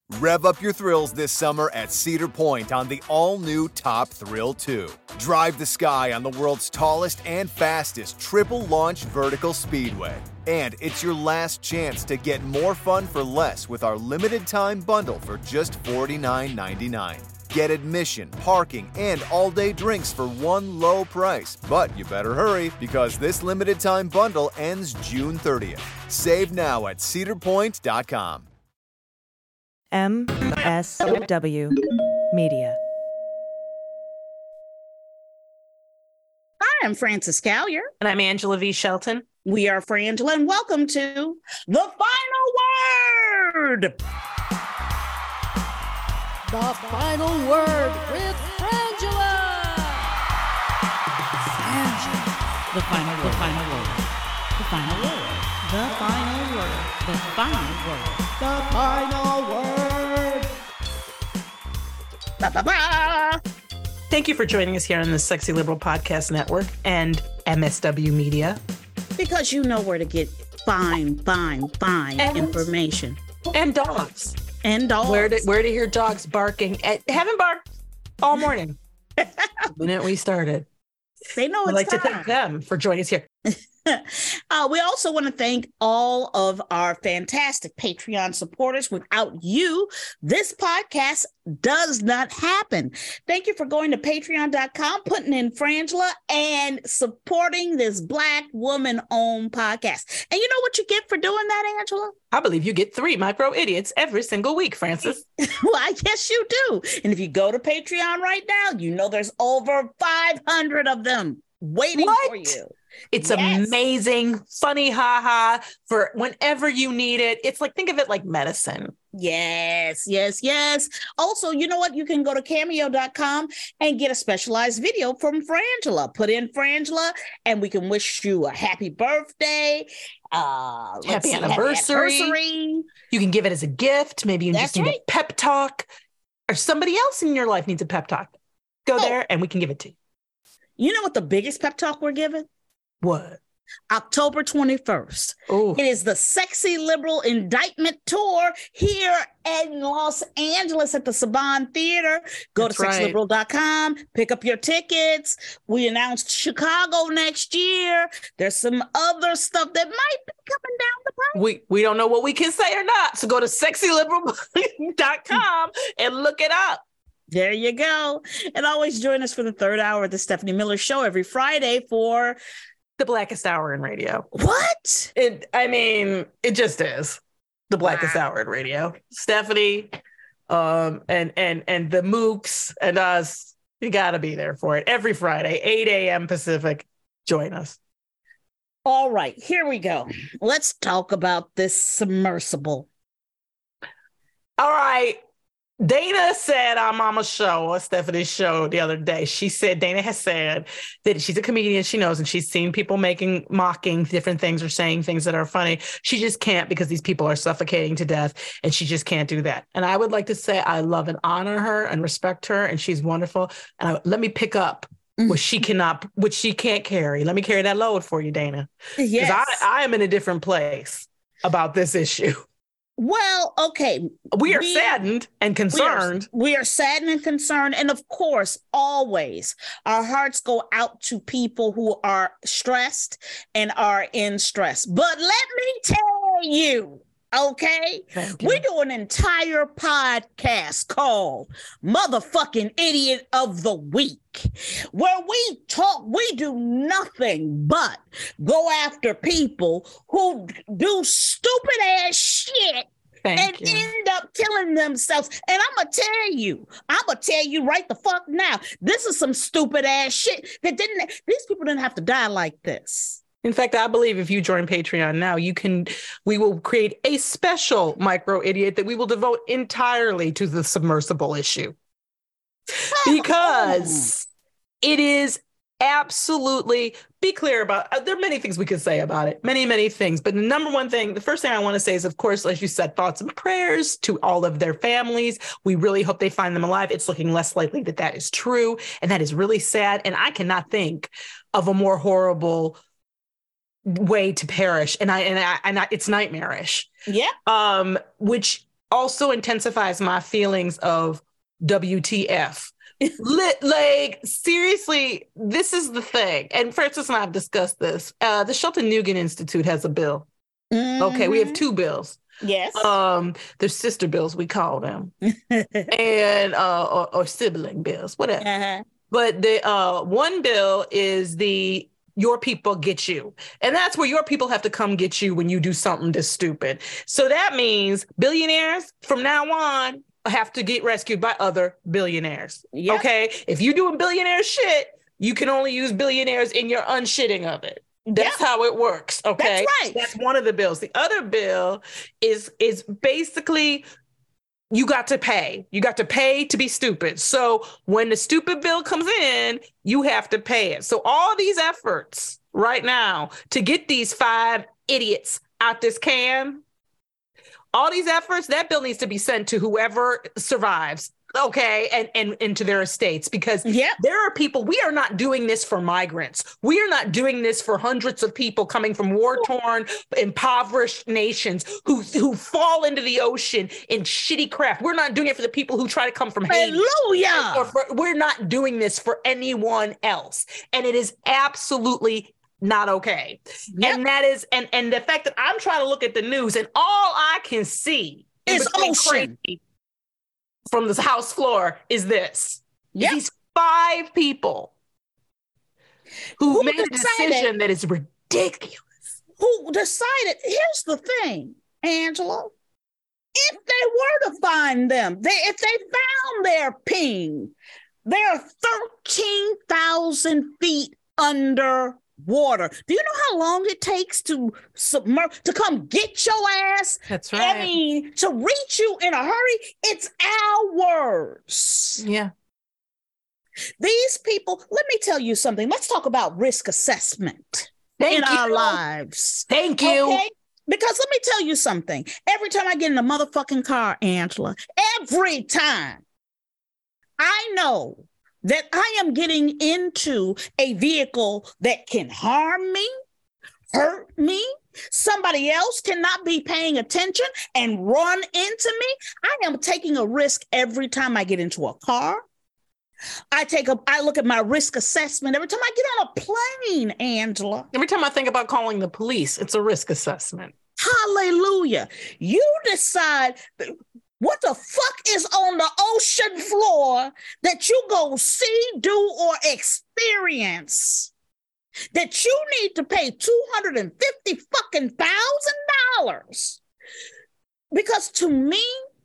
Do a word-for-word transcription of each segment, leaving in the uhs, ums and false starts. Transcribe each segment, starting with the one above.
Rev up your thrills this summer at Cedar Point on the all-new Top Thrill two. Drive the sky on the world's tallest and fastest triple-launch vertical speedway. And it's your last chance to get more fun for less with our limited-time bundle for just forty-nine ninety-nine. Get admission, parking, and all-day drinks for one low price. But you better hurry, because this limited-time bundle ends June thirtieth. Save now at cedar point dot com. M S W Media. Hi, I'm Frances Callier. And I'm Angela V. Shelton. We are Frangela, and welcome to The Final Word. The Final Word with Frangela. Frangela. The final, the final word. The final word. The final word. The final word. The Final Word. Ba, ba, ba. Thank you for joining us here on the Sexy Liberal Podcast Network and M S W Media. Because you know where to get fine, fine, fine And- information. And dogs. And dogs. Where to, where to hear dogs barking. At, haven't barked all morning. The minute we started. They know I'd it's like time. to thank them for joining us here. uh, we also want to thank all of our fantastic Patreon supporters. Without you, this podcast does not happen. Thank you for going to patreon dot com, putting in Frangela, and supporting this Black woman-owned podcast. And you know what you get for doing that, Angela? I believe you get three micro idiots every single week, Frances. Well, I guess you do. And if you go to Patreon right now, you know there's over five hundred of them waiting What? for you. It's Yes. amazing, funny, haha, for whenever you need it. It's like, think of it like medicine. Yes, yes, yes. Also, you know what? You can go to cameo dot com and get a specialized video from Frangela. Put in Frangela, and we can wish you a happy birthday. Uh, let's Happy see, anniversary. anniversary. You can give it as a gift. Maybe you That's just need right. a pep talk, or somebody else in your life needs a pep talk. Go Oh. there and we can give it to you. You know what the biggest pep talk we're giving? What? October twenty-first. Oh, It is the Sexy Liberal Indictment Tour here in Los Angeles at the Saban Theater. Go That's to right. sexy liberal dot com, pick up your tickets. We announced Chicago next year. There's some other stuff that might be coming down the pipe. we we don't know what we can say or not. So go to sexy liberal dot com and look it up. There you go. And always join us for the third hour of the Stephanie Miller Show every Friday for The blackest hour in radio. what? It. I mean, it just is the blackest Wow. hour in radio. Stephanie, um, and and and the Mooks and us. You got to be there for it every Friday, eight a.m. Pacific. Join us. All right, here we go. Let's talk about this submersible. All right. Dana said on Mama's show, or Stephanie's show the other day, she said, Dana has said that she's a comedian, she knows, and she's seen people making, mocking different things or saying things that are funny. She just can't because these people are suffocating to death, and she just can't do that. And I would like to say I love and honor her and respect her, and she's wonderful. And I, let me pick up what she cannot, what she can't carry. Let me carry that load for you, Dana. Because Yes. I, I am in a different place about this issue. Well, okay. We are We- saddened and We are, concerned. we are saddened and concerned. And of course, always our hearts go out to people who are stressed and are in stress. But let me tell you, okay, Thank you. we do an entire podcast called Motherfucking Idiot of the Week, where we talk, we do nothing but go after people who do stupid ass shit Thank and you. end up killing themselves. And I'm gonna tell you, I'm gonna tell you right the fuck now, this is some stupid ass shit that didn't, these people didn't have to die like this. In fact, I believe if you join Patreon now, you can, we will create a special micro idiot that we will devote entirely to the submersible issue. Because it is absolutely, be clear about, uh, there are many things we could say about it, many, many things. But the number one thing, the first thing I want to say is, of course, as you said, thoughts and prayers to all of their families. We really hope they find them alive. It's looking less likely that that is true. And that is really sad. And I cannot think of a more horrible way to perish. And I, and I, and I, it's nightmarish. Yeah. Um, which also intensifies my feelings of W T F. Lit, like, seriously, this is the thing. And Francis and I have discussed this. Uh, the Shelton Nugent Institute has a bill. Mm-hmm. Okay, we have two bills. Yes. Um, they're sister bills, we call them. and uh, or, or sibling bills, whatever. Uh-huh. But the uh, one bill is the your people get you. And that's where your people have to come get you when you do something this stupid. So that means billionaires from now on have to get rescued by other billionaires. Yep. Okay? If you're doing billionaire shit, you can only use billionaires in your unshitting of it. That's yep. how it works. Okay. That's right. That's one of the bills. The other bill is is basically you got to pay. You got to pay to be stupid. So when the stupid bill comes in, you have to pay it. So all these efforts right now to get these five idiots out this can, all these efforts, that bill needs to be sent to whoever survives. Okay, and, and into their estates, because yep. there are people, we are not doing this for migrants. We are not doing this for hundreds of people coming from war-torn, impoverished nations who, who fall into the ocean in shitty craft. We're not doing it for the people who try to come from Haiti. Hallelujah! Or for, we're not doing this for anyone else. And it is absolutely not okay. Yep. And that is, and, and the fact that I'm trying to look at the news and all I can see is ocean. Crazy from this house floor is this. Yep. These five people who, who made decided, a decision that is ridiculous. Who decided, here's the thing, Angela, if they were to find them, they, if they found their ping, they're thirteen thousand feet under water. Do you know how long it takes to submerge, to come get your ass? That's right. I mean, to reach you in a hurry, it's hours. Yeah. These people, let me tell you something. Let's talk about risk assessment Thank in you. our lives. Thank you. Okay? Because let me tell you something. Every time I get in a motherfucking car, Angela, every time I know that I am getting into a vehicle that can harm me, hurt me, somebody else cannot be paying attention and run into me. I am taking a risk every time I get into a car. I take a, I look at my risk assessment every time I get on a plane, Angela. Every time I think about calling the police, it's a risk assessment. Hallelujah. You decide what the fuck is on the ocean floor that you go see, do, or experience that you need to pay two hundred fifty fucking thousand dollars? Because to me,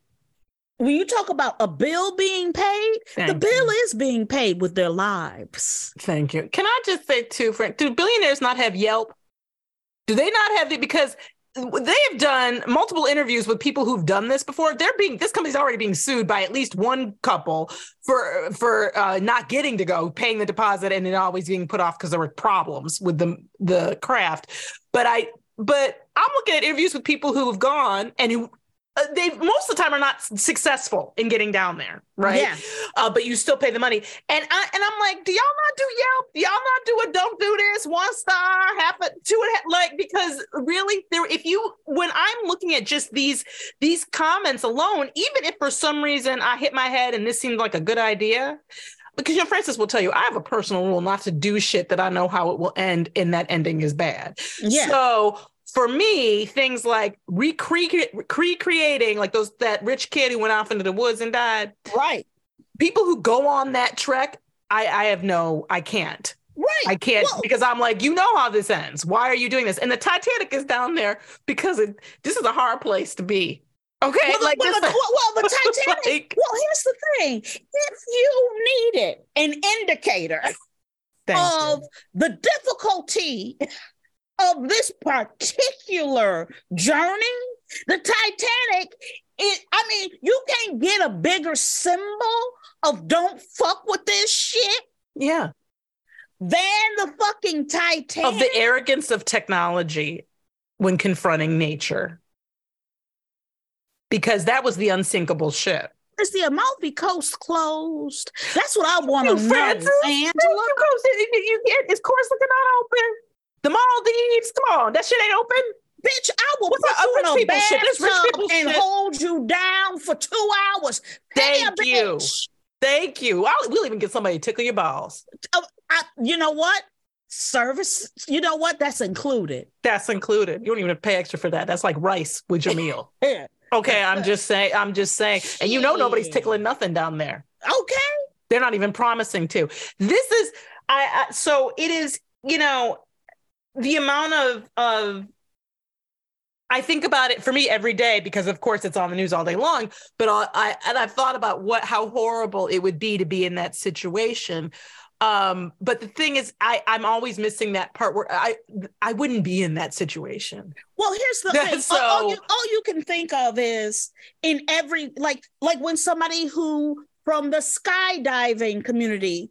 when you talk about a bill being paid, Thank the bill you. is being paid with their lives. Thank you. Can I just say too, Frank, do billionaires not have Yelp? Do they not have it? Because they have done multiple interviews with people who've done this before. They're being, this company's already being sued by at least one couple for for uh, not getting to go, paying the deposit, and it always being put off because there were problems with the the craft. But I, but I'm looking at interviews with people who have gone and who uh, they most of the time are not successful in getting down there, right? Yeah. Uh, but you still pay the money, and I and I'm like, do y'all not do Yelp? Do y'all not do a don't do this, one star, half a two and a half, like, because really there, if you, when I'm looking at just these these comments alone, even if for some reason I hit my head and this seemed like a good idea, because, you know, Francis will tell you, I have a personal rule not to do shit that I know how it will end, and that ending is bad. Yeah. So for me, things like recre- recreating, like those that rich kid who went off into the woods and died. Right. People who go on that trek, I, I have no, I can't. Right. I can't, well, because I'm like, you know how this ends. Why are you doing this? And the Titanic is down there because it, this is a hard place to be. Okay. Well, like well, this, well, well, the Titanic, like, well, here's the thing. If you needed an indicator of you. the difficulty of this particular journey, the Titanic, it, I mean, you can't get a bigger symbol of don't fuck with this shit. Yeah. Than the fucking Titanic. Of the arrogance of technology when confronting nature. Because that was the unsinkable ship. Is the Amalfi Coast closed? That's what I want to know, Francis, Angela. You, you, you, is Corsica not open? The Maldives, come on, that shit ain't open. Bitch, I will What's put that? you Rich in a people shit. That's rich bathtub people and shit. hold you down for two hours. Pay Thank a you. bitch. Thank you. I'll, we'll even get somebody to tickle your balls. Oh, I, you know what? Service, you know what? That's included. That's included. You don't even have to pay extra for that. That's like rice with your meal. Yeah. Okay, I'm just saying. I'm just saying. And you know nobody's tickling nothing down there. Okay. They're not even promising to. This is, I, I so it is, you know, the amount of, of, I think about it for me every day because of course it's on the news all day long, but I, I and I've thought about what, how horrible it would be to be in that situation. Um, but the thing is, I, I'm always missing that part where I, I wouldn't be in that situation. Well, here's the thing. So- all, all, you, all you can think of is in every, like, like when somebody who from the skydiving community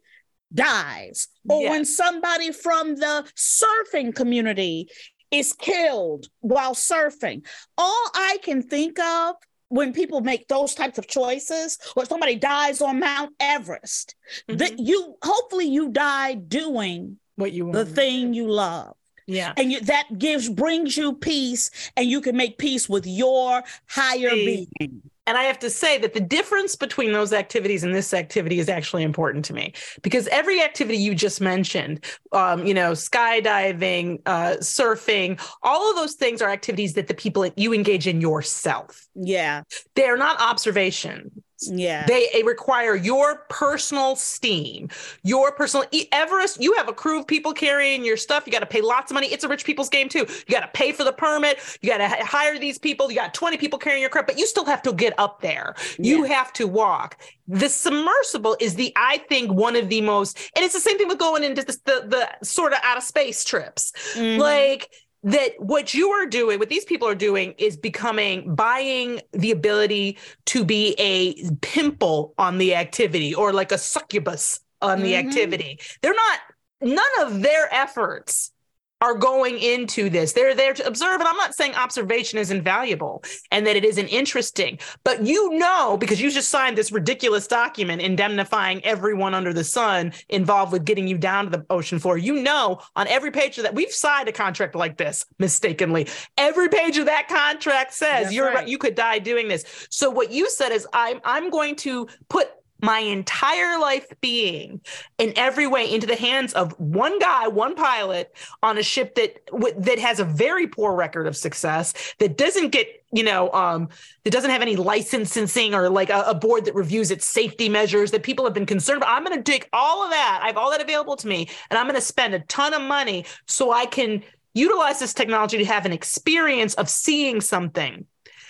dies, or Yeah. when somebody from the surfing community is killed while surfing. All I can think of when people make those types of choices, or somebody dies on Mount Everest, Mhm. that you hopefully you die doing What you want. the thing you love. Yeah. And you, that gives brings you peace, and you can make peace with your higher See, being. And I have to say that the difference between those activities and this activity is actually important to me, because every activity you just mentioned, um, you know, skydiving, uh, surfing, all of those things are activities that the people you engage in yourself. Yeah, They are not observation. yeah. They eh, require your personal steam, your personal E- Everest. You have a crew of people carrying your stuff. You got to pay lots of money. It's a rich people's game too. You got to pay for the permit. You got to h- hire these people. You got twenty people carrying your crap, but you still have to get up there. You have to walk. The submersible is the, I think, one of the most, and it's the same thing with going into the, the, the sort of out of space trips. Mhm. Like, that what you are doing, what these people are doing is becoming, buying the ability to be a pimple on the activity, or like a succubus on the Mhm. activity. They're not, none of their efforts are going into this. They're there to observe. And I'm not saying observation is invaluable and that it isn't interesting, but you know, because you just signed this ridiculous document indemnifying everyone under the sun involved with getting you down to the ocean floor. You know, on every page of that, we've signed a contract like this mistakenly. Every page of that contract says That's you're right. you could die doing this. So what you said is I'm I'm going to put my entire life being in every way into the hands of one guy, one pilot on a ship that w- that has a very poor record of success, that doesn't get, you know, um, that doesn't have any licensing or like a, a board that reviews its safety measures that people have been concerned about. I'm going to take all of that. I have all that available to me, and I'm going to spend a ton of money so I can utilize this technology to have an experience of seeing something,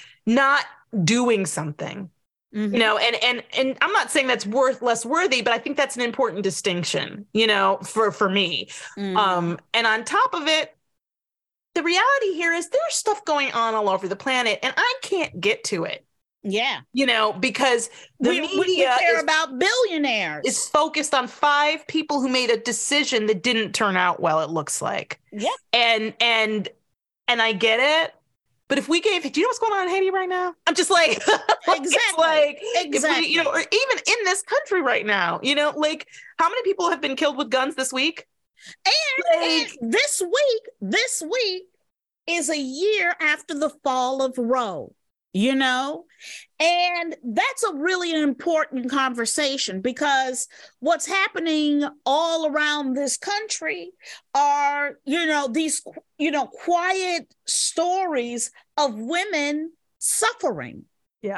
not doing something. Mhm. You know, and and and I'm not saying that's worth less worthy, but I think that's an important distinction, you know, for for me. Mhm. Um, and on top of it, the reality here is there's stuff going on all over the planet, and I can't get to it, yeah. you know, because the We, we, we media care is, about billionaires. is focused on five people who made a decision that didn't turn out well, it looks like. Yeah. And and and I get it. But if we gave, do you know what's going on in Haiti right now? I'm just like, like, it's Exactly. like, if Exactly. we, you know, or even in this country right now, you know, like how many people have been killed with guns this week? And, Like- and this week, this week is a year after the fall of Roe, you know? And that's a really important conversation, because what's happening all around this country are, you know, these, you know, quiet stories of women suffering. Yeah.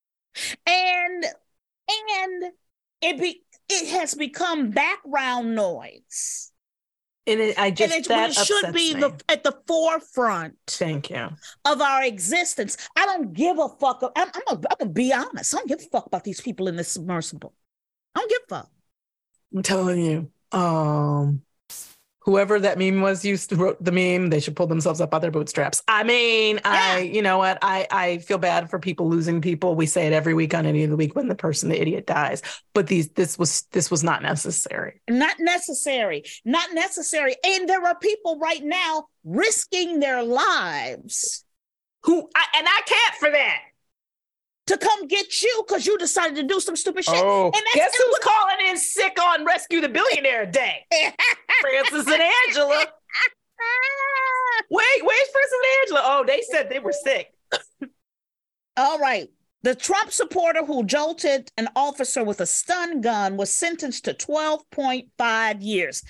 And, and it be, it has become background noise. And it, I just, And it, that it should upsets be me. the, at the forefront Thank you. of our existence. I don't give a fuck. I'm, I'm, a, I'm gonna be honest. I don't give a fuck about these people in this submersible. I don't give a fuck. I'm telling you, um, whoever that meme was used to wrote the meme, they should pull themselves up by their bootstraps. I mean, I, you know what? I, I feel bad for people losing people. We say it every week on Any of the Week when the person, the idiot dies, but these, this was, this was not necessary. Not necessary. Not necessary. And there are people right now risking their lives Who, I, and I can't for that. to come get you because you decided to do some stupid shit. Oh, and that's guess and who's calling in sick on Rescue the Billionaire Day? Francis and Angela. Wait, where's Prince and Angela? Oh, they said they were sick. All right. The Trump supporter who jolted an officer with a stun gun was sentenced to twelve point five years.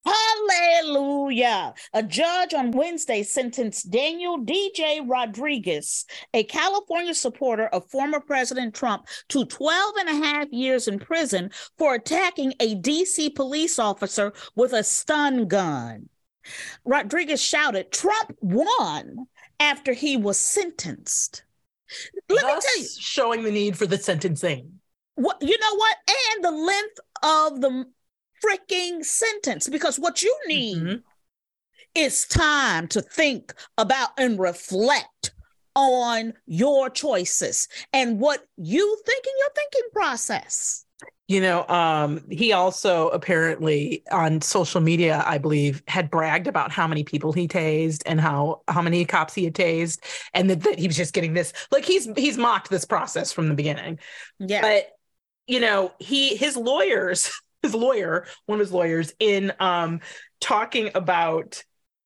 Hallelujah. A judge on Wednesday sentenced Daniel D J Rodriguez, a California supporter of former President Trump, to twelve and a half years in prison for attacking a D C police officer with a stun gun. Rodriguez shouted, "Trump won," after he was sentenced. Let Thus, me tell you, showing the need for the sentencing. what you know what, and the length of the freaking sentence, because what you need Mm-hmm. is time to think about and reflect on your choices and what you think in your thinking process. You know, um, he also apparently on social media, I believe, had bragged about how many people he tased and how how many cops he had tased, and that, that he was just getting this. Like he's he's mocked this process from the beginning. Yeah. But you know, he his lawyers, his lawyer, one of his lawyers, in um, talking about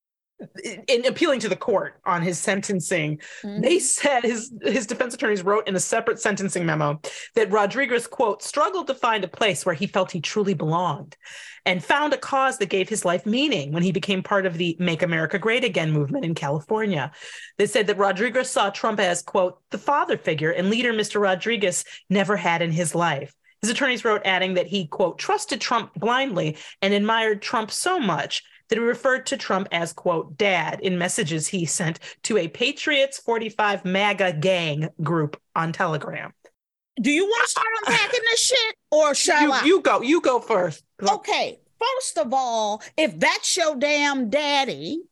in appealing to the court on his sentencing, Mhm. they said his his defense attorneys wrote in a separate sentencing memo that Rodriguez, quote, struggled to find a place where he felt he truly belonged and found a cause that gave his life meaning when he became part of the Make America Great Again movement in California. They said that Rodriguez saw Trump as, quote, the father figure and leader Mister Rodriguez never had in his life. His attorneys wrote, adding that he, quote, trusted Trump blindly and admired Trump so much that he referred to Trump as, quote, dad in messages he sent to a Patriots forty-five MAGA gang group on Telegram. Do you want to start unpacking this shit, or shall You, I? you go, you go first. Okay, first of all, if that's your damn daddy,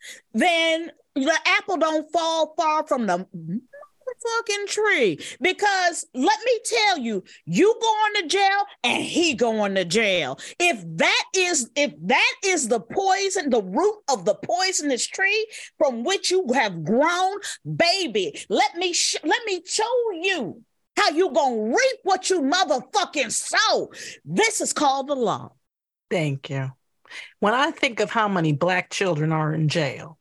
then the apple don't fall far from the fucking tree, because let me tell you, you going to jail and he going to jail. If that is if that is the poison, the root of the poisonous tree from which you have grown, baby, let me sh- let me show you how you gonna reap what you motherfucking sow. This is called the law. Thank you. When I think of how many Black children are in jail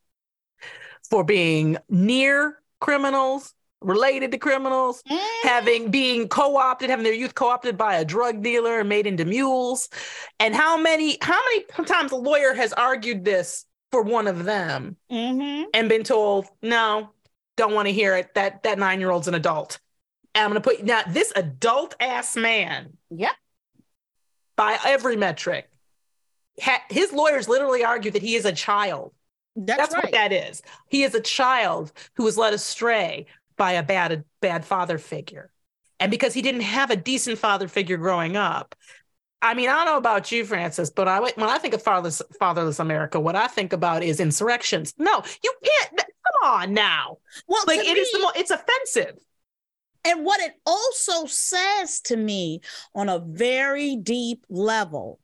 for being near criminals, related to criminals, Mm. having being co-opted, having their youth co-opted by a drug dealer and made into mules, and how many how many times a lawyer has argued this for one of them Mm-hmm. and been told, no, don't want to hear it. That that nine-year-old's an adult. And I'm going to put now this adult ass man, Yep. by every metric, ha- his lawyers literally argue that he is a child. That's, That's right. what that is. He is a child who was led astray by a bad, a bad father figure. And because he didn't have a decent father figure growing up, I mean, I don't know about you, Francis, but I, when I think of fatherless, fatherless America, what I think about is insurrections. No, you can't. Come on now. Well, Like to it me, is the mo- it's offensive. and what it also says to me on a very deep level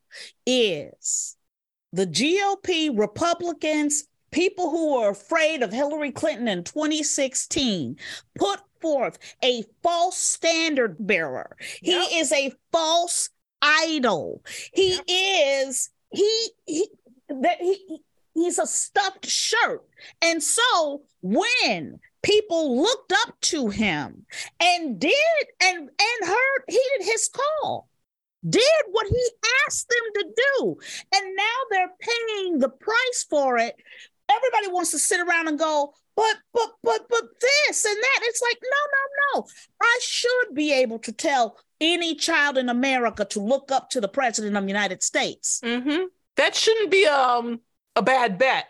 is the G O P, Republicans, people who were afraid of Hillary Clinton in twenty sixteen, put forth a false standard bearer. Yep. He is a false idol. He Yep. is, he, he, that he, he's a stuffed shirt. And so when people looked up to him and did and and heard, heeded his call, did what he asked them to do, and now they're paying the price for it. Everybody wants to sit around and go, but but but but this and that. It's like, no, no, no. I should be able to tell any child in America to look up to the president of the United States. Mm-hmm. That shouldn't be um a bad bet.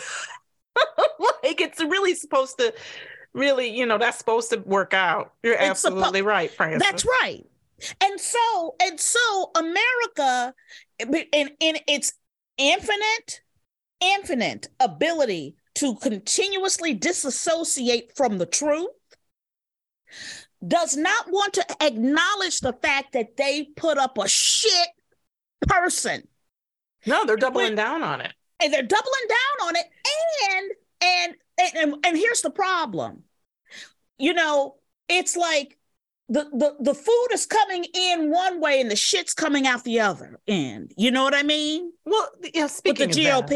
Like it's really supposed to, really, you know, that's supposed to work out. You're It's suppo- absolutely right, Francis. That's right. And so, and so America, in, in its infinite, infinite ability to continuously disassociate from the truth, does not want to acknowledge the fact that they put up a shit person. No, they're doubling When- down on it. And they're doubling down on it. And, and, and, and, and here's the problem. You know, it's like, The, the the food is coming in one way and the shit's coming out the other end. You know what I mean? Well, yeah, speaking With the G O of P. that,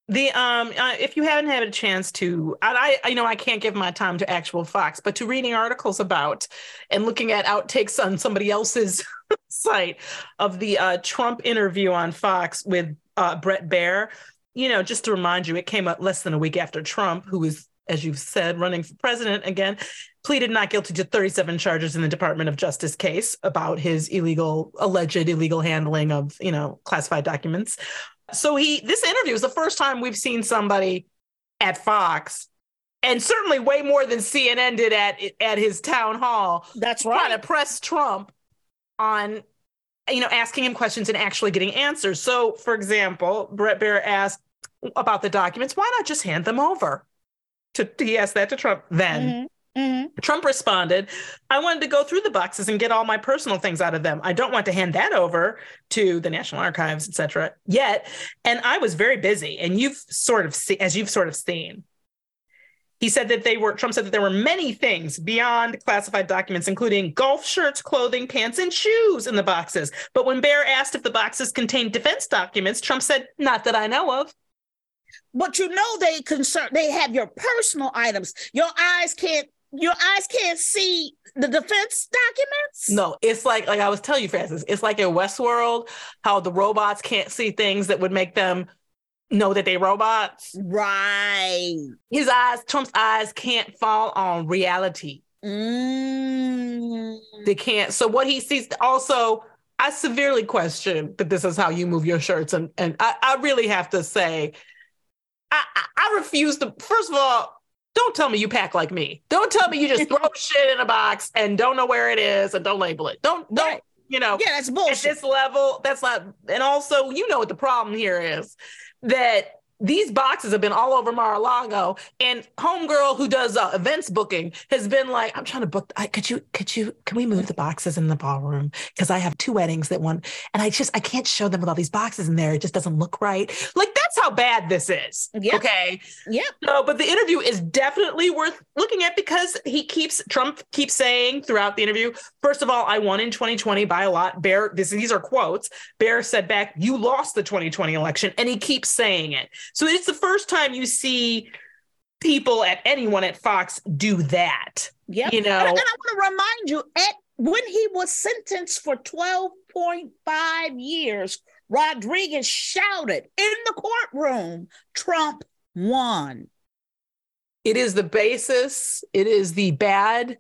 The um, uh, if you haven't had a chance to, I, I, you know, I can't give my time to actual Fox, but to reading articles about and looking at outtakes on somebody else's site of the uh, Trump interview on Fox with uh, Bret Baier, you know, just to remind you, it came up less than a week after Trump, who was, as you've said, running for president again, pleaded not guilty to thirty-seven charges in the Department of Justice case about his illegal, alleged illegal handling of, you know, classified documents. So he, this interview is the first time we've seen somebody at Fox, and certainly way more than C N N did at at his town hall. That's right. Trying to press Trump on, you know, asking him questions and actually getting answers. So, for example, Bret Baier asked about the documents. Why not just hand them over? To he asked that to Trump then. Mm-hmm. Mm-hmm. Trump responded, I wanted to go through the boxes and get all my personal things out of them. I don't want to hand that over to the National Archives, et cetera, yet. And I was very busy. And you've sort of seen, as you've sort of seen, he said that they were, Trump said that there were many things beyond classified documents, including golf shirts, clothing, pants, and shoes in the boxes. But when Baier asked if the boxes contained defense documents, Trump said, not that I know of. But you know they concern they have your personal items. Your eyes can't your eyes can't see the defense documents. No, it's like like I was telling you, Francis, it's like in Westworld, how the robots can't see things that would make them know that they robots. Right. His eyes, Trump's eyes can't fall on reality. Mm. They can't. So what he sees also, I severely question that this is how you move your shirts. And and I, I really have to say, I, I, I refuse to, first of all, don't tell me you pack like me. Don't tell me you just throw shit in a box and don't know where it is and don't label it. Don't, don't, Right. you know. Yeah, that's bullshit. At this level, that's not, and also, you know what the problem here is, that these boxes have been all over Mar-a-Lago, and homegirl who does uh, events booking has been like, I'm trying to book, I, could you, could you, can we move the boxes in the ballroom? Because I have two weddings that one, and I just, I can't show them with all these boxes in there. It just doesn't look right. Like, that's how bad this is. Yep. Okay. Yep. No, but the interview is definitely worth looking at because he keeps, Trump keeps saying throughout the interview, first of all, I won in twenty twenty by a lot. Baier, this, these are quotes. Baier said back, you lost the twenty twenty election, and he keeps saying it. So it's the first time you see people at anyone at Fox do that. Yep. You know, and, and I want to remind you, at when he was sentenced for twelve point five years, Rodriguez shouted in the courtroom, Trump won. It is the basis. It is the bad,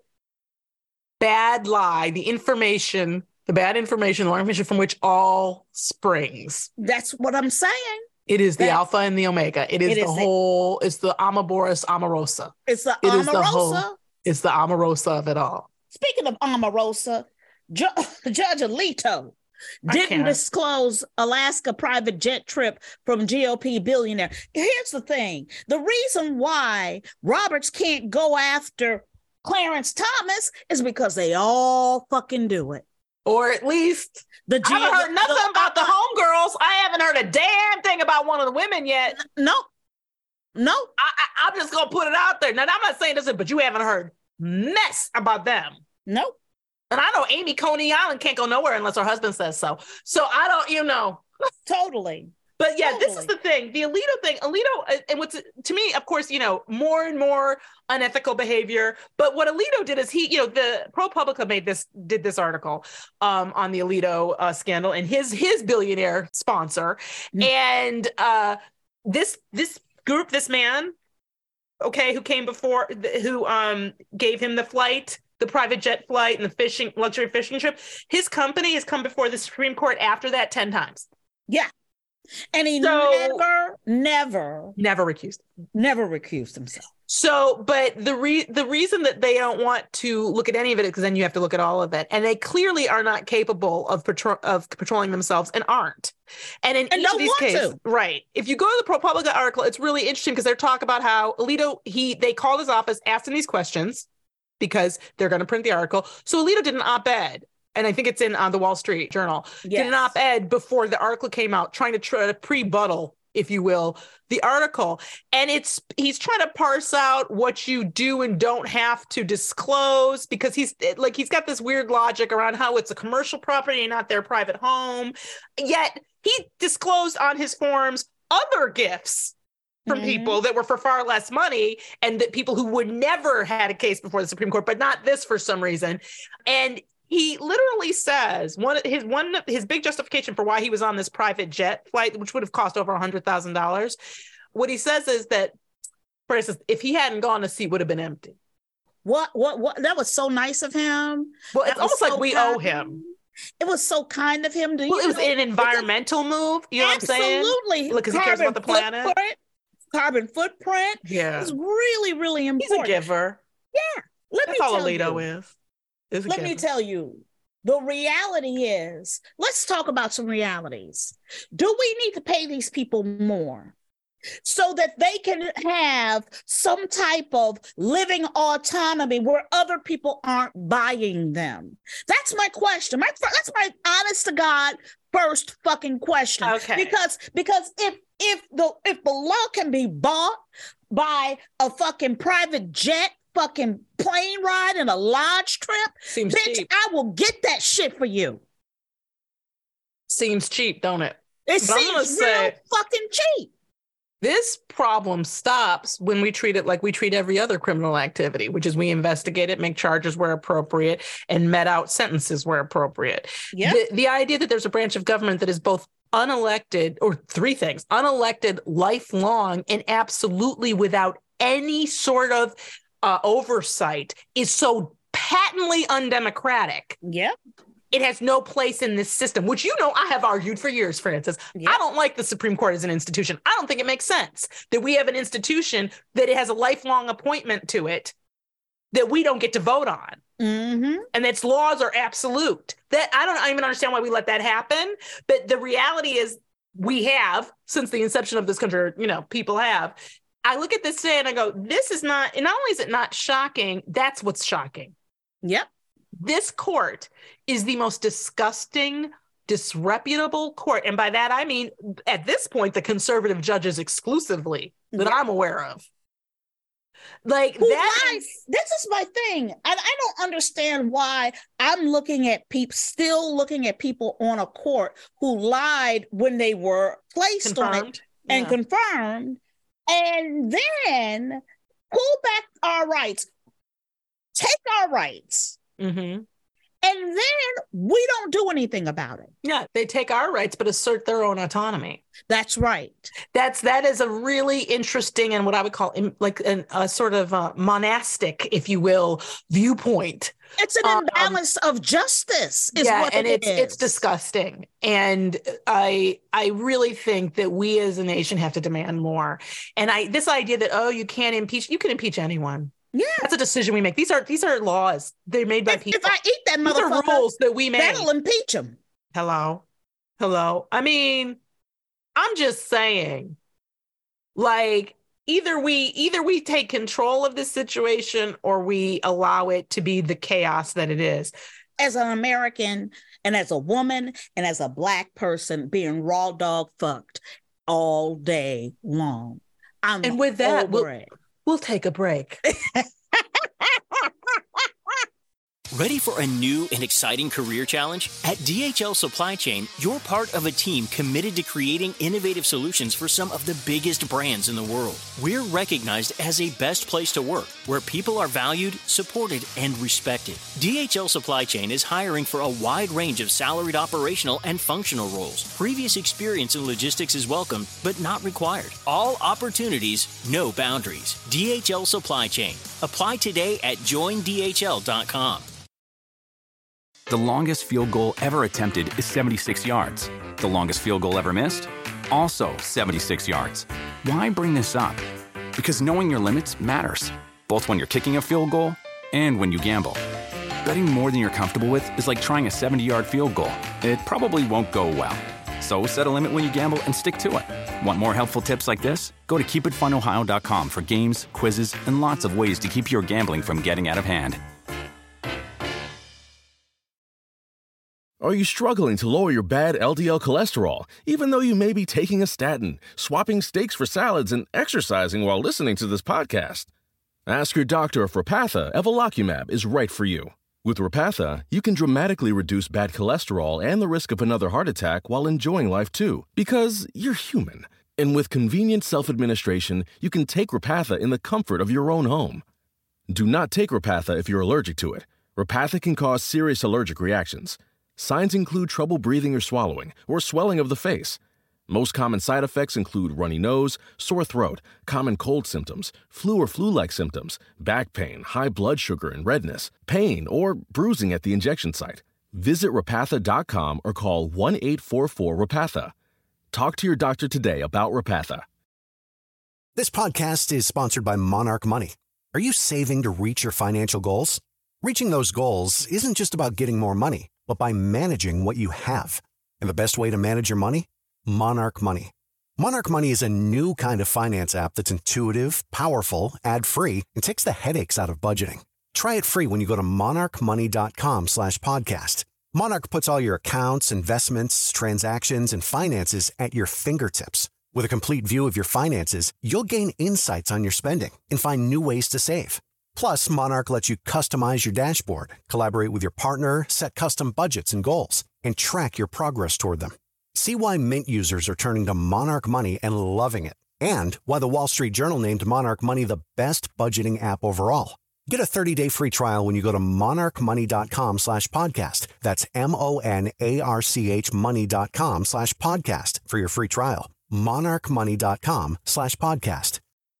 bad lie, the information, the bad information, the information from which all springs. That's what I'm saying. It is the That's, alpha and the omega. It is it the is whole, the, it's the Amaboris Omarosa. It's the It is the Omarosa. whole, it's the Omarosa of it all. Speaking of Omarosa, Ju- Judge Alito I didn't can't. disclose Alaska private jet trip from G O P billionaire. Here's the thing. The reason why Roberts can't go after Clarence Thomas is because they all fucking do it. Or at least, The I haven't heard nothing the- about the homegirls. I haven't heard a damn thing about one of the women yet. No, no. I, I, I'm just going to put it out there. Now, I'm not saying this, but you haven't heard mess about them. No. And I know Amy Coney Island can't go nowhere unless her husband says so. So I don't, you know. Totally. But yeah, this is Totally. the thing. The Alito thing, Alito, and what's to me, of course, you know, more and more unethical behavior. But what Alito did is he, you know, the ProPublica made this, did this article um, on the Alito uh, scandal and his his billionaire sponsor. Mm. And uh, this this group, this man, okay, who came before, who um, gave him the flight, the private jet flight and the fishing, luxury fishing trip, his company has come before the Supreme Court after that ten times. Yeah. And he So- never, never, Never recused. never recused himself. So, but the re- the reason that they don't want to look at any of it is because then you have to look at all of it, and they clearly are not capable of patro- of patrolling themselves and aren't. And in And each of don't these want cases, to. right? If you go to the ProPublica article, it's really interesting because they're talking about how Alito he they called his office, asked him these questions because they're going to print the article. So Alito did an op-ed. And I think it's in on the Wall Street Journal, Yes. did an op-ed before the article came out, trying to try to pre-buttle, if you will, the article. And it's he's trying to parse out what you do and don't have to disclose because he's like he's got this weird logic around how it's a commercial property and not their private home. Yet he disclosed on his forms other gifts from Mhm. people that were for far less money, and that people who would never had a case before the Supreme Court, but not this for some reason. And he literally says one his one his big justification for why he was on this private jet flight, which would have cost over a hundred thousand dollars. What he says is that, for instance, if he hadn't gone, the seat would have been empty. What, what, what? That was so nice of him. Well, it's That was almost like so we kind. owe him. It was so kind of him. To, Well, you it was know, an environmental move. You know what I'm saying? Absolutely. Because he cares about the planet. Footprint, carbon footprint. Yeah. It's really, really He's important. a giver. Let That's me all tell Alito you. is. is a Let giver. me tell you. The reality is, let's talk about some realities. Do we need to pay these people more so that they can have some type of living autonomy where other people aren't buying them? That's my question. My that's my honest to God first fucking question. Okay. Because because if if the if the law can be bought by a fucking private jet fucking plane ride and a lodge trip, Seems bitch, cheap. I will get that shit for you. Seems cheap, don't it? It But I'm gonna seems real say- fucking cheap. This problem stops when we treat it like we treat every other criminal activity, which is we investigate it, make charges where appropriate, and met out sentences where appropriate. Yep. The, the idea that there's a branch of government that is both unelected, or three things, unelected, lifelong, and absolutely without any sort of uh, oversight is so patently undemocratic. Yep. It has no place in this system, which, you know, I have argued for years, Francis. Yep. I don't like the Supreme Court as an institution. I don't think it makes sense that we have an institution that it has a lifelong appointment to it that we don't get to vote on. Mm-hmm. And its laws are absolute. That I don't even understand why we let that happen. But the reality is we have, since the inception of this country, you know, people have. I look at this today and I go, this is not, and not only is it not shocking, that's what's shocking. Yep. This court is the most disgusting, disreputable court. And by that, I mean, at this point, the conservative judges exclusively that Yeah. I'm aware of. Like Who that. lied? is- This is my thing. And I don't understand why I'm looking at people, still looking at people on a court who lied when they were placed on it confirmed. and Yeah. confirmed, and then pull back our rights, take our rights, Mhm. and then we don't do anything about it. Yeah, they take our rights, but assert their own autonomy. That's right. That's that is a really interesting and what I would call im- like an, a sort of a monastic, if you will, viewpoint. It's an Um, imbalance of justice, is yeah, what and it it's is. it's disgusting. And I I really think that we as a nation have to demand more. And I this idea that oh you can't impeach, you can impeach anyone. Yeah. That's a decision we make. These are these are laws. They're made by If, people. if I eat that These are motherfucker, rules that we make. that'll impeach him. Hello. Hello. I mean, I'm just saying, like, either we either we take control of this situation or we allow it to be the chaos that it is. As an American and as a woman and as a Black person being raw dog fucked all day long. I'm And with that, over we'll, it. we'll take a break. Ready for a new and exciting career challenge? At D H L Supply Chain, you're part of a team committed to creating innovative solutions for some of the biggest brands in the world. We're recognized as a best place to work, where people are valued, supported, and respected. D H L Supply Chain is hiring for a wide range of salaried operational and functional roles. Previous experience in logistics is welcome, but not required. All opportunities, no boundaries. D H L Supply Chain. Apply today at join D H L dot com. The longest field goal ever attempted is seventy-six yards. The longest field goal ever missed? Also seventy-six yards. Why bring this up? Because knowing your limits matters, both when you're kicking a field goal and when you gamble. Betting more than you're comfortable with is like trying a seventy-yard field goal. It probably won't go well. So set a limit when you gamble and stick to it. Want more helpful tips like this? Go to keep it fun ohio dot com for games, quizzes, and lots of ways to keep your gambling from getting out of hand. Are you struggling to lower your bad L D L cholesterol, even though you may be taking a statin, swapping steaks for salads, and exercising while listening to this podcast? Ask your doctor if Repatha Evolocumab is right for you. With Repatha, you can dramatically reduce bad cholesterol and the risk of another heart attack while enjoying life too, because you're human. And with convenient self-administration, you can take Repatha in the comfort of your own home. Do not take Repatha if you're allergic to it. Repatha can cause serious allergic reactions. Signs include trouble breathing or swallowing, or swelling of the face. Most common side effects include runny nose, sore throat, common cold symptoms, flu or flu-like symptoms, back pain, high blood sugar and redness, pain, or bruising at the injection site. Visit Repatha dot com or call one eight four four Repatha. Talk to your doctor today about Repatha. This podcast is sponsored by Monarch Money. Are you saving to reach your financial goals? Reaching those goals isn't just about getting more money, but by managing what you have. And the best way to manage your money? Monarch Money. Monarch Money is a new kind of finance app that's intuitive, powerful, ad-free, and takes the headaches out of budgeting. Try it free when you go to monarchmoney.com slash podcast. Monarch puts all your accounts, investments, transactions, and finances at your fingertips. With a complete view of your finances, you'll gain insights on your spending and find new ways to save. Plus, Monarch lets you customize your dashboard, collaborate with your partner, set custom budgets and goals, and track your progress toward them. See why Mint users are turning to Monarch Money and loving it, and why the Wall Street Journal named Monarch Money the best budgeting app overall. Get a thirty-day free trial when you go to monarchmoney.com slash podcast. That's M-O-N-A-R-C-H money.com slash podcast for your free trial. monarchmoney.com slash podcast.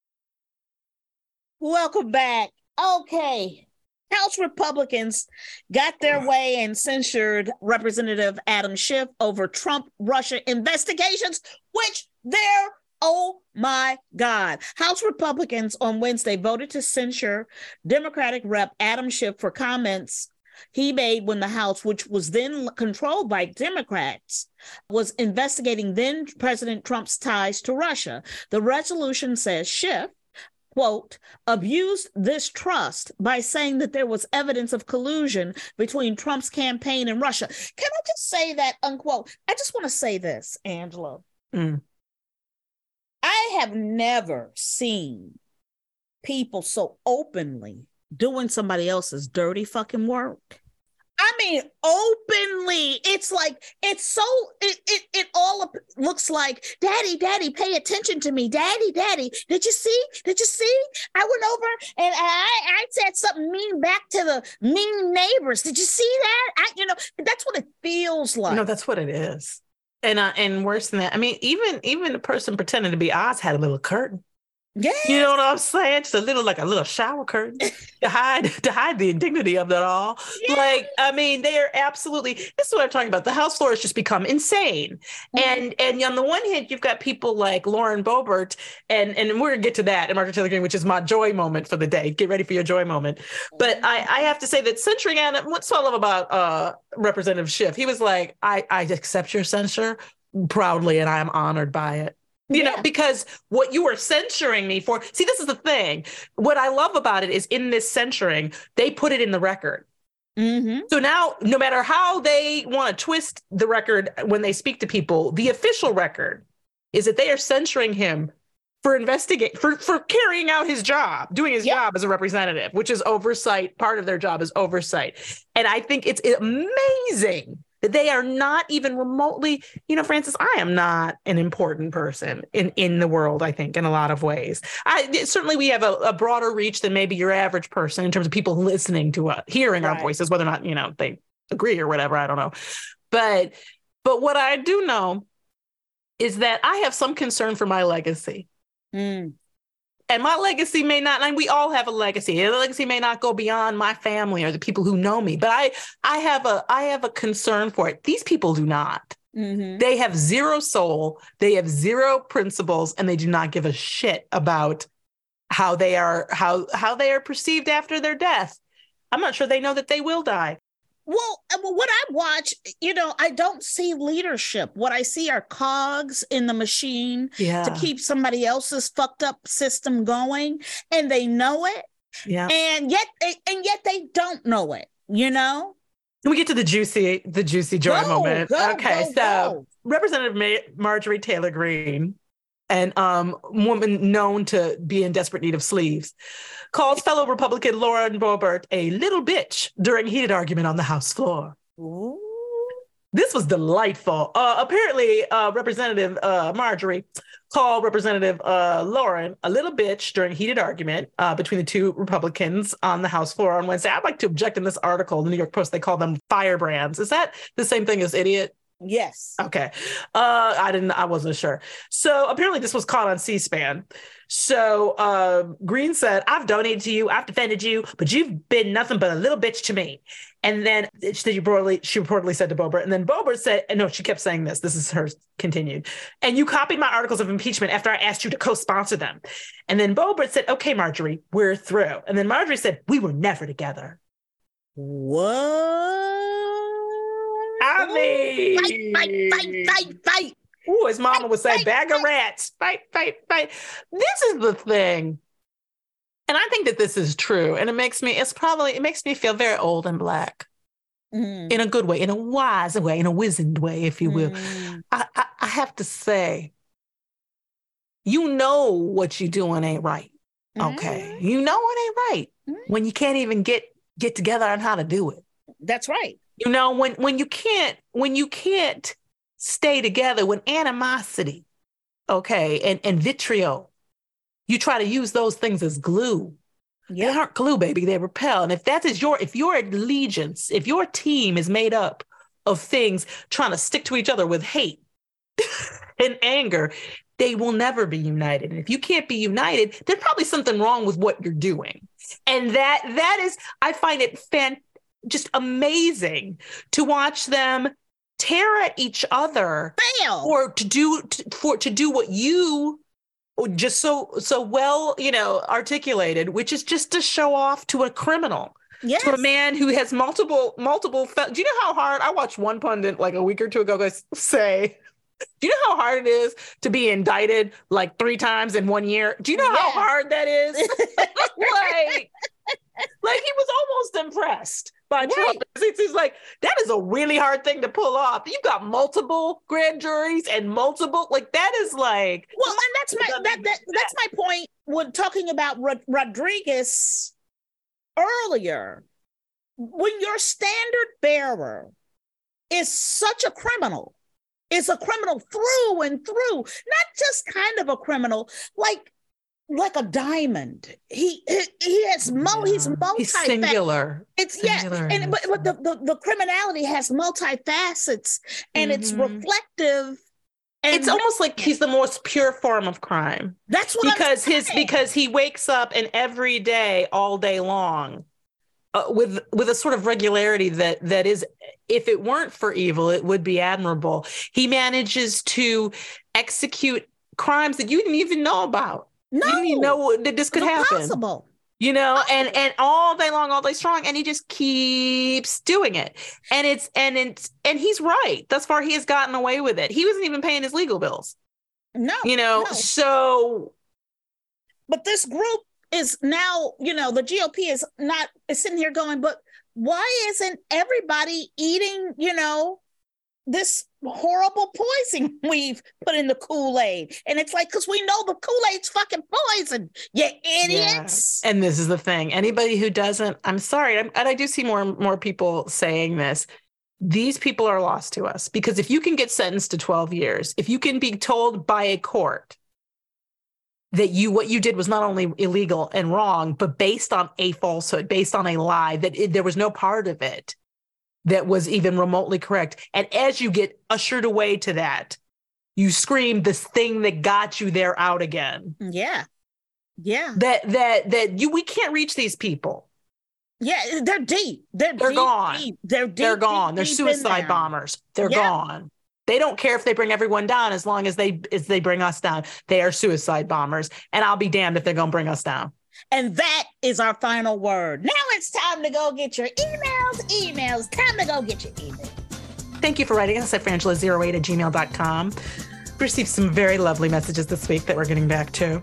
Welcome back. Okay. House Republicans got their way and censured Representative Adam Schiff over Trump-Russia investigations, which they're, oh my God. House Republicans on Wednesday voted to censure Democratic Rep Adam Schiff for comments he made when the House, which was then controlled by Democrats, was investigating then President Trump's ties to Russia. The resolution says Schiff, quote, abused this trust by saying that there was evidence of collusion between Trump's campaign and Russia. Can I just say that, unquote? I just want to say this, Angela. Mm. I have never seen people so openly doing somebody else's dirty fucking work. I mean, openly. It's like, it's so, it it, it all looks like, daddy, daddy, pay attention to me. Daddy, daddy, did you see? Did you see? I went over and I, I said something mean back to the mean neighbors. Did you see that? I, you know, that's what it feels like. No, that's what it is. And uh, and worse than that, I mean, even even the person pretending to be Oz had a little curtain. Yeah. You know what I'm saying? Just a little, like a little shower curtain to hide to hide the indignity of it all. Yeah. Like, I mean, they are absolutely, this is what I'm talking about. The House floor has just become insane. Mm-hmm. And and on the one hand, you've got people like Lauren Boebert, and, and we're going to get to that, and Marjorie Taylor Greene, which is my joy moment for the day. Get ready for your joy moment. But I, I have to say that censoring Adam, what's what I love about uh, Representative Schiff, he was like, I, I accept your censure proudly, and I am honored by it. You yeah. know, because what you were censuring me for, see, this is the thing. What I love about it is in this censoring, they put it in the record. Mm-hmm. So now, no matter how they want to twist the record when they speak to people, the official record is that they are censuring him for investigate for, for carrying out his job, doing his yep. job as a representative, which is oversight. Part of their job is oversight. And I think it's amazing that they are not even remotely, you know, Francis, I am not an important person in, in the world, I think, in a lot of ways. I certainly we have a, a broader reach than maybe your average person in terms of people listening to us, hearing right. our voices, whether or not, you know, they agree or whatever, I don't know. But but what I do know is that I have some concern for my legacy. Mm. And my legacy may not, and we all have a legacy. The legacy may not go beyond my family or the people who know me, but I, I have a, I have a concern for it. These people do not. Mm-hmm. They have zero soul. They have zero principles, and they do not give a shit about how they are, how, how they are perceived after their death. I'm not sure they know that they will die. Well, what I watch, you know, I don't see leadership. What I see are cogs in the machine yeah. to keep somebody else's fucked up system going, and they know it. Yeah. And yet, and yet they don't know it, you know? Can we get to the juicy, the juicy joy go, moment? Go, okay. Go, so go. Representative Mar- Marjorie Taylor Greene, and um, woman known to be in desperate need of sleeves, called fellow Republican Lauren Boebert a little bitch during heated argument on the House floor. Ooh. This was delightful. Uh, apparently, uh, Representative uh, Marjorie called Representative uh, Lauren a little bitch during a heated argument uh, between the two Republicans on the House floor on Wednesday. I'd like to object in this article in the New York Post. They call them firebrands. Is that the same thing as idiot? Yes. Okay. Uh, I didn't, I wasn't sure. So apparently this was caught on C-SPAN. So uh, Green said, I've donated to you, I've defended you, but you've been nothing but a little bitch to me. And then she reportedly, she reportedly said to Boebert, and then Boebert said, and no, she kept saying this, this is her continued, and you copied my articles of impeachment after I asked you to co-sponsor them. And then Boebert said, okay, Marjorie, we're through. And then Marjorie said, we were never together. What? I mean, fight, fight, fight, fight, fight. Ooh, his mama fight, would say, fight, bag fight. of rats, fight, fight, fight. This is the thing. And I think that this is true. And it makes me, it's probably, it makes me feel very old and black mm. in a good way, in a wise way, in a wizened way, if you will. Mm. I, I, I have to say, you know what you're doing ain't right. Mm. Okay. You know it ain't right mm. when you can't even get, get together on how to do it. That's right. You know, when, when you can't, when you can't stay together, when animosity, okay, and, and vitriol, you try to use those things as glue. Yeah. They aren't glue, baby. They repel. And if that is your, if your allegiance, if your team is made up of things trying to stick to each other with hate and anger, they will never be united. And if you can't be united, there's probably something wrong with what you're doing. And that, that is, I find it fan, just amazing to watch them tear at each other Fail. or to do, to, for, to do what you just so so well, you know, articulated, which is just to show off to a criminal, yes. to a man who has multiple, multiple. Fe- do you know how hard, I watched one pundit like a week or two ago guys say, do you know how hard it is to be indicted like three times in one year? Do you know yeah. how hard that is? like, like he was almost impressed by right. Trump. He's like, that is a really hard thing to pull off. You've got multiple grand juries and multiple, like that is like. Well, and that's my that, that that's my point when talking about Rod- Rodriguez earlier. When your standard bearer is such a criminal, is a criminal through and through, not just kind of a criminal, like. Like a diamond, he he, he has mo. Yeah. He's multi. He's singular. It's singular. yeah, and but, but the, the the criminality has multifacets, and mm-hmm. it's reflective. And it's almost like he's the most pure form of crime. That's what because I'm his because he wakes up and every day, all day long, uh, with with a sort of regularity that that is, if it weren't for evil, it would be admirable. He manages to execute crimes that you didn't even know about. No, you didn't even know that this could it's happen. Impossible. You know, and and all day long, all day strong, and he just keeps doing it. And it's and it's and he's right. Thus far, he has gotten away with it. He wasn't even paying his legal bills. No, you know, no. so. But this group is now, you know, the G O P is not is sitting here going, but why isn't everybody eating, you know, this horrible poison we've put in the Kool-Aid? And it's like, because we know the Kool-Aid's fucking poison, you idiots. Yeah. And this is the thing. Anybody who doesn't, I'm sorry, I'm, and I do see more and more people saying this. These people are lost to us, because if you can get sentenced to twelve years, if you can be told by a court that you what you did was not only illegal and wrong, but based on a falsehood, based on a lie, that it, there was no part of it that was even remotely correct. And as you get ushered away to that, you scream this thing that got you there out again. Yeah. Yeah. That that that you we can't reach these people. Yeah, they're deep. They're, they're deep, gone. Deep. They're deep. They're gone. Deep, they're deep suicide bombers. They're yeah. gone. They don't care if they bring everyone down as long as they as they bring us down. They are suicide bombers. And I'll be damned if they're going to bring us down. And that is our final word. Now it's time to go get your emails, emails. Time to go get your emails. Thank you for writing us at frangela zero eight at gmail dot com. We received some very lovely messages this week that we're getting back to.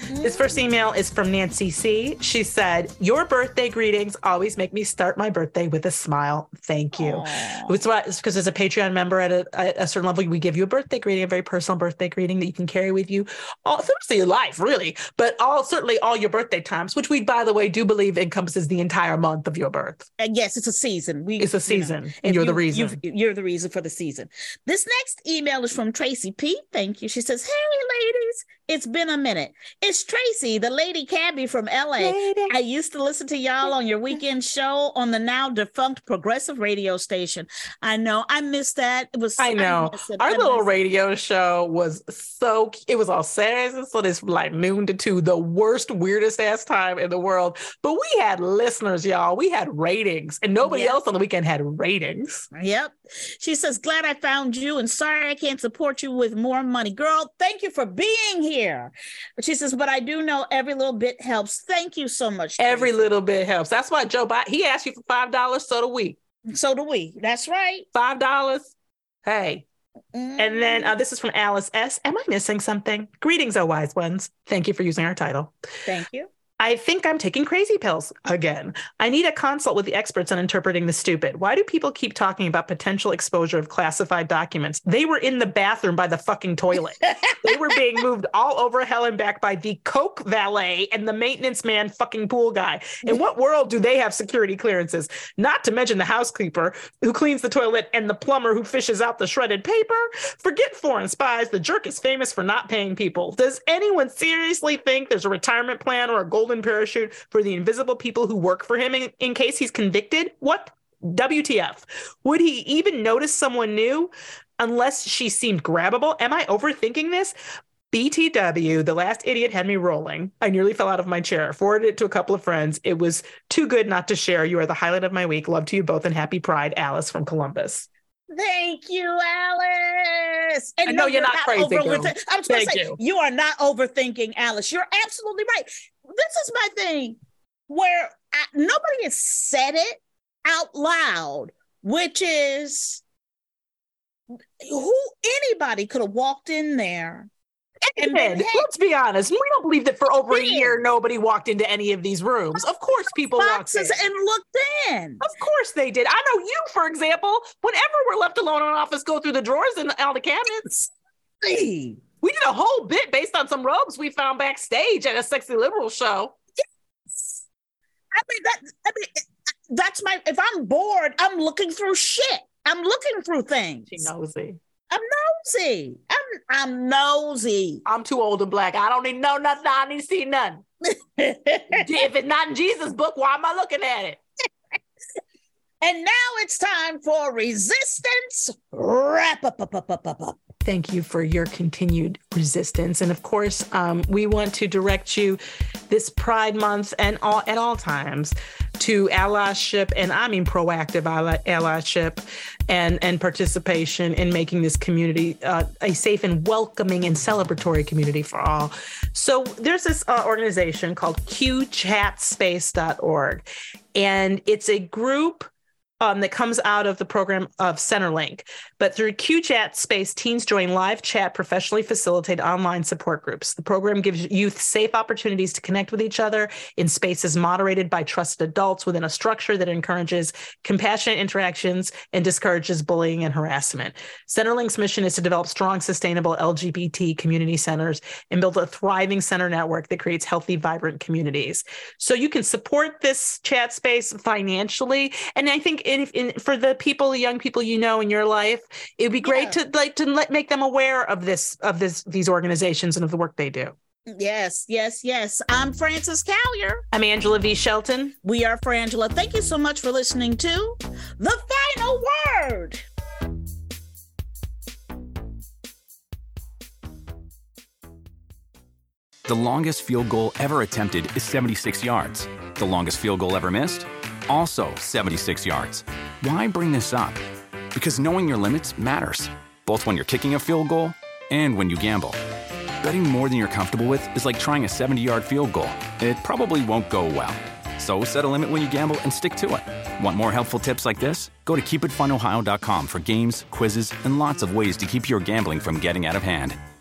This first email is from Nancy C. She said, your birthday greetings always make me start my birthday with a smile. Thank you. Aww. It's what, because as a Patreon member at a, at a certain level, we give you a birthday greeting, a very personal birthday greeting that you can carry with you all through your life, really, but all certainly all your birthday times, which we, by the way, do believe encompasses the entire month of your birth. And yes, it's a season. We, it's a season, you know, and you're you, the reason. You're the reason for the season. This next email is from Tracy P. Thank you. She says, hey, ladies, it's been a minute. It's Tracy, the lady cabbie from L A. Lady. I used to listen to y'all on your weekend show on the now defunct progressive radio station. I know. I missed that. It was. I know. I Our I little radio show was so, it was all Saturdays, so this like noon to two, the worst, weirdest ass time in the world. But we had listeners, y'all. We had ratings, and nobody yep. else on the weekend had ratings. Yep. She says, glad I found you, and sorry I can't support you with more money. Girl, thank you for being here. She says, but I do know every little bit helps. Thank you so much. Every Tracy. Little bit helps. That's why Joe Biden, he asked you for five dollars, so do we. So do we. That's right. five dollars. Hey. Mm. And then uh, this is from Alice S. Am I missing something? Greetings, oh wise ones. Thank you for using our title. Thank you. I think I'm taking crazy pills again. I need a consult with the experts on interpreting the stupid. Why do people keep talking about potential exposure of classified documents? They were in the bathroom by the fucking toilet. They were being moved all over hell and back by the Coke valet and the maintenance man fucking pool guy. In what world do they have security clearances? Not to mention the housekeeper who cleans the toilet and the plumber who fishes out the shredded paper. Forget foreign spies. The jerk is famous for not paying people. Does anyone seriously think there's a retirement plan or a golden parachute for the invisible people who work for him in, in case he's convicted? What? W T F? Would he even notice someone new unless she seemed grabbable? Am I overthinking this? B T W, the last idiot had me rolling. I nearly fell out of my chair. Forwarded it to a couple of friends. It was too good not to share. You are the highlight of my week. Love to you both and happy Pride. Alice from Columbus. Thank you, Alice. And I know no, you're, you're not, not crazy, girl. I was going to say, you. you are not overthinking, Alice. You're absolutely right. This is my thing where I, nobody has said it out loud, which is who anybody could have walked in there. And been, let's be honest, we don't believe that for over a year nobody walked into any of these rooms. Of course people walked in. And looked in. Of course they did. I know you, for example, whenever we're left alone in an office, go through the drawers and all the cabinets. Hey. We did a whole bit based on some robes we found backstage at a Sexy Liberal show. Yes. I mean, that, I mean, that's my, if I'm bored, I'm looking through shit. I'm looking through things. She nosy. I'm nosy. I'm I'm nosy. I'm too old and black. I don't need to know nothing. I don't need to see nothing. If it's not in Jesus' book, why am I looking at it? And now it's time for Resistance Wrap Up. Up, up, up, up, up. Thank you for your continued resistance. And of course, um, we want to direct you this Pride Month and all at all times to allyship, and I mean proactive ally, allyship and, and participation in making this community uh, a safe and welcoming and celebratory community for all. So there's this uh, organization called Q chat space dot org, and it's a group Um, that comes out of the program of Centerlink. But through Q Chat Space, teens join live chat, professionally facilitated online support groups. The program gives youth safe opportunities to connect with each other in spaces moderated by trusted adults within a structure that encourages compassionate interactions and discourages bullying and harassment. Centerlink's mission is to develop strong, sustainable L G B T community centers and build a thriving center network that creates healthy, vibrant communities. So you can support this chat space financially. And I think In, in, for the people, young people you know in your life, it'd be great yeah. to like to let, make them aware of this, of this, these organizations and of the work they do. Yes, yes, yes. I'm Frances Callier. I'm Angela V. Shelton. We are Frangela. Thank you so much for listening to The Final Word. The longest field goal ever attempted is seventy-six yards. The longest field goal ever missed? Also seventy-six yards. Why bring this up? Because knowing your limits matters, both when you're kicking a field goal and when you gamble. Betting more than you're comfortable with is like trying a seventy-yard field goal. It probably won't go well. So set a limit when you gamble and stick to it. Want more helpful tips like this? Go to keep it fun ohio dot com for games, quizzes, and lots of ways to keep your gambling from getting out of hand.